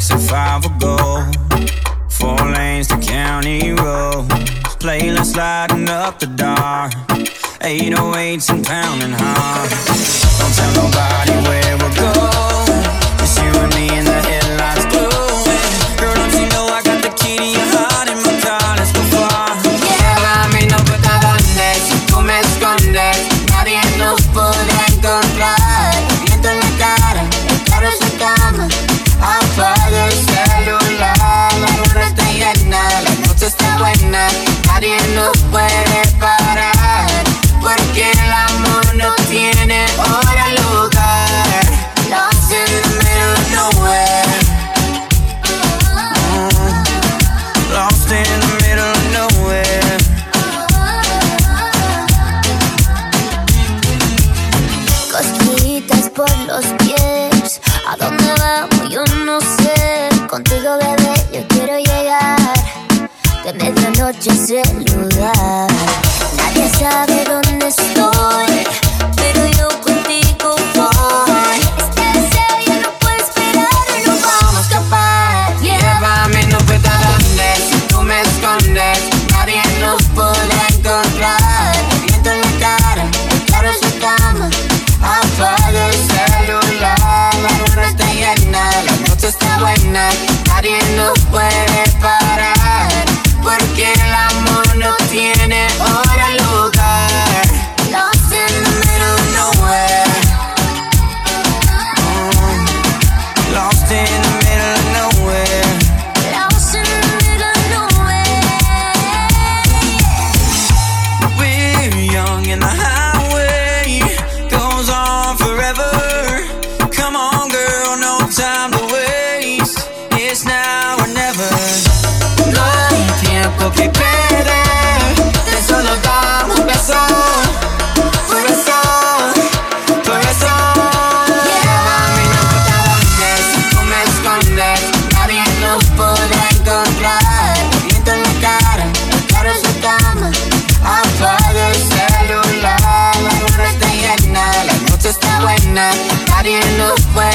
so far ago. 4 lanes to county roads, playlist sliding up the dark. 808s and pounding hard. Don't tell nobody where we're going, just you and me in the headlights glowing. Girl, don't you know I got the key to your heart in my car? Let's go far. Llévame, no importa dónde, si tú me escondes, nadie nos podrá encontrar. Viento en la cara, el carro se cama, apaga el celular. La luna está llena, la noche está buena, nadie nos puede parar, porque el amor no tiene hora, lugar. Lost in the middle of nowhere. Lost in the middle of nowhere. Cosquillitas por los pies, ¿a dónde vamos? Yo no sé. Contigo, bebé, yo quiero llegar. De medianoche ese lugar. Nadie sabe dónde estoy, pero yo contigo voy. Este deseo ya no puede esperar y nos vamos a escapar. Llévame, no importa dónde, si tú me escondes, nadie nos podrá encontrar. Viento en la cara, el carro se cama, apaga el celular. La luna está llena, la noche está buena, nadie nos puede parar, porque el amor no tiene hora, lugar. Lost in the middle of nowhere. Lost in the middle of nowhere. Lost in the middle of nowhere. We're young and the highway goes on forever. Come on, girl, no time to waste. It's now or never. No hay tiempo que perder, de solo damos un beso. Por eso, por eso. Llévame, no importa dónde, si tú me escondes, nadie nos podrá encontrar. Viento en la cara, el carro se cama, apaga el celular. La luna está llena, la noche está buena, nadie nos puede